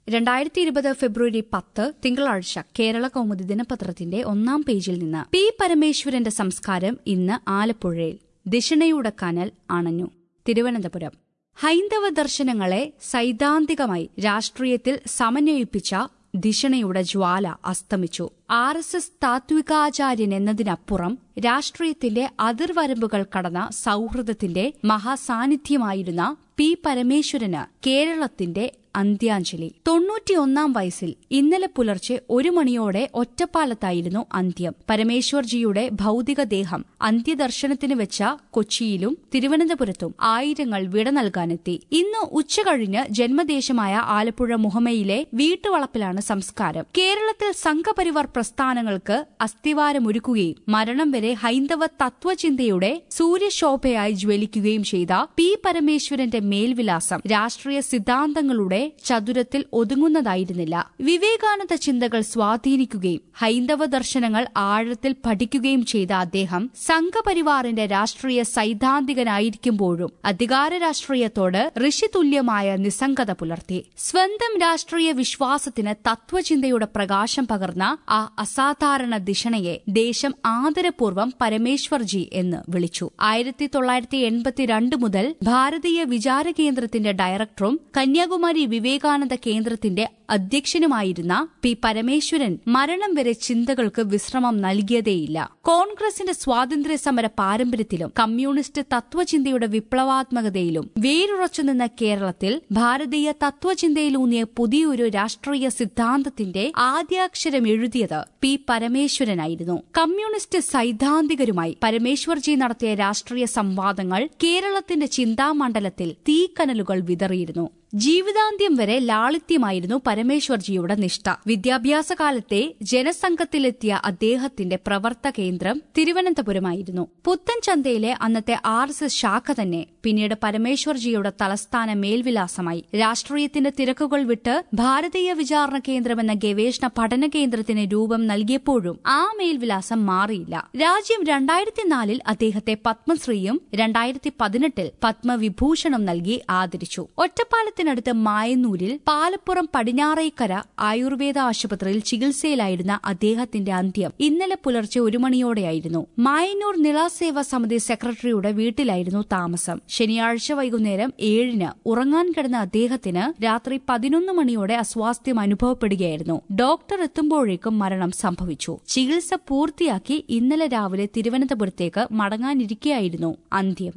2020 ഫെബ്രുവരി 10 തിങ്കളാഴ്ച കേരള കൗമുദി ദിനപത്രത്തിന്റെ 1-ാം പേജിൽ നിന്ന് പി പരമേശ്വരന്റെ സംസ്കാരം ഇന്ന് ആലപ്പുഴയിൽ. ദിഷണയുടെ കനൽ അണഞ്ഞു. തിരുവനന്തപുരം. ഹൈന്ദവ ദർശനങ്ങളെ സൈദ്ധാന്തികമായി രാഷ്ട്രീയത്തിൽ സമന്വയിപ്പിച്ച ദിഷണയുടെ ജ്വാല അസ്തമിച്ചു. RSS താത്വികാചാര്യൻ എന്നതിനപ്പുറം രാഷ്ട്രീയത്തിന്റെ അതിർവരമ്പുകൾ കടന്ന സൌഹൃദത്തിന്റെ മഹാസാന്നിധ്യമായിരുന്ന പി പരമേശ്വരന് കേരളത്തിന്റെ അന്ത്യാഞ്ജലി. 91-ാം വയസ്സിൽ ഇന്നലെ പുലർച്ചെ 1 മണിയോടെ ഒറ്റപ്പാലത്തായിരുന്നു അന്ത്യം. പരമേശ്വർജിയുടെ ഭൌതികദേഹം അന്ത്യദർശനത്തിന് വെച്ച കൊച്ചിയിലും തിരുവനന്തപുരത്തും ആയിരങ്ങൾ വിട നൽകാനെത്തി. ഇന്ന് ഉച്ചകഴിഞ്ഞ് ജന്മദേശമായ ആലപ്പുഴ മുഹമ്മയിലെ വീട്ടുവളപ്പിലാണ് സംസ്കാരം. കേരളത്തിൽ സംഘപരിവാർ പ്രസ്ഥാനങ്ങൾക്ക് അസ്ഥിവാരമൊരുക്കുകയും മരണം വരെ ഹൈന്ദവ തത്വചിന്തയുടെ സൂര്യശോഭയായി ജ്വലിക്കുകയും ചെയ്ത പി പരമേശ്വരന്റെ മേൽവിലാസം രാഷ്ട്രീയ സിദ്ധാന്തങ്ങളുടെ ചതുരത്തിൽ ഒതുങ്ങുന്നതായിരുന്നില്ല. വിവേകാനന്ദ ചിന്തകൾ സ്വാധീനിക്കുകയും ഹൈന്ദവ ദർശനങ്ങൾ ആഴത്തിൽ പഠിക്കുകയും ചെയ്ത അദ്ദേഹം സംഘപരിവാറിന്റെ രാഷ്ട്രീയ സൈദ്ധാന്തികനായിരിക്കുമ്പോഴും അധികാര രാഷ്ട്രീയത്തോട് ഋഷിതുല്യമായ നിസ്സംഗത പുലർത്തി. സ്വന്തം രാഷ്ട്രീയ വിശ്വാസത്തിന് തത്വചിന്തയുടെ പ്രകാശം പകർന്ന ആ അസാധാരണ ദിഷണയെ ദേശം ആദരപൂർവ്വം പരമേശ്വർജി എന്ന് വിളിച്ചു. 1982 മുതൽ ഭാരതീയ വിചാര കേന്ദ്രത്തിന്റെ ഡയറക്ടറും കന്യാകുമാരി വിവേകാനന്ദ കേന്ദ്രത്തിന്റെ അധ്യക്ഷനുമായിരുന്ന പി പരമേശ്വരൻ മരണം വരെ ചിന്തകൾക്ക് വിശ്രമം നൽകിയതേയില്ല. കോൺഗ്രസിന്റെ സ്വാതന്ത്ര്യ സമര പാരമ്പര്യത്തിലും കമ്മ്യൂണിസ്റ്റ് തത്വചിന്തയുടെ വിപ്ലവാത്മകതയിലും വേരുറച്ചുനിന്ന കേരളത്തിൽ ഭാരതീയ തത്വചിന്തയിലൂന്നിയ പുതിയൊരു രാഷ്ട്രീയ സിദ്ധാന്തത്തിന്റെ ആദ്യാക്ഷരം എഴുതിയത് പി പരമേശ്വരനായിരുന്നു. കമ്മ്യൂണിസ്റ്റ് സൈദ്ധാന്തികരുമായി പരമേശ്വർജി നടത്തിയ രാഷ്ട്രീയ സംവാദങ്ങൾ കേരളത്തിന്റെ ചിന്താമണ്ഡലത്തിൽ തീക്കനലുകൾ വിതറിയിരുന്നു. ജീവിതാന്ത്യം വരെ ലാളിത്യമായിരുന്നു പരമേശ്വർജിയുടെ നിഷ്ഠ. വിദ്യാഭ്യാസകാലത്തെ ജനസംഘത്തിലെത്തിയ അദ്ദേഹത്തിന്റെ പ്രവർത്തക കേന്ദ്രം തിരുവനന്തപുരമായിരുന്നു. പുത്തൻചന്തയിലെ അന്നത്തെ RSS ശാഖ തന്നെ പിന്നീട് പരമേശ്വർജിയുടെ തലസ്ഥാന മേൽവിലാസമായി. രാഷ്ട്രീയത്തിന്റെ തിരക്കുകൾ വിട്ട് ഭാരതീയ വിചാരണ കേന്ദ്രം എന്ന ഗവേഷണ പഠന കേന്ദ്രത്തിന് രൂപം നൽകിയപ്പോഴും ആ മേൽവിലാസം മാറിയില്ല. രാജ്യം 2004 അദ്ദേഹത്തെ പത്മശ്രീയും 2018 പത്മവിഭൂഷണും നൽകി ആദരിച്ചു. ഒറ്റപ്പാലത്തിനടുത്ത് മായന്നൂരിൽ പാലപ്പുറം പടിഞ്ഞാറേക്കര ആയുർവേദ ആശുപത്രിയിൽ ചികിത്സയിലായിരുന്ന അദ്ദേഹത്തിന്റെ അന്ത്യം ഇന്നലെ പുലർച്ചെ 1 മണിയോടെയായിരുന്നു. മായന്നൂർ നിളാസേവാ സമിതി സെക്രട്ടറിയുടെ വീട്ടിലായിരുന്നു താമസം. ശനിയാഴ്ച വൈകുന്നേരം 7-ന് ഉറങ്ങാൻ കിടന്ന അദ്ദേഹത്തിന് രാത്രി 11 മണിയോടെ അസ്വാസ്ഥ്യം അനുഭവപ്പെടുകയായിരുന്നു. ഡോക്ടർ എത്തുമ്പോഴേക്കും മരണം സംഭവിച്ചു. ചികിത്സ പൂർത്തിയാക്കി ഇന്നലെ രാവിലെ തിരുവനന്തപുരത്തേക്ക് മടങ്ങാനിരിക്കെയായിരുന്നു അന്ത്യം.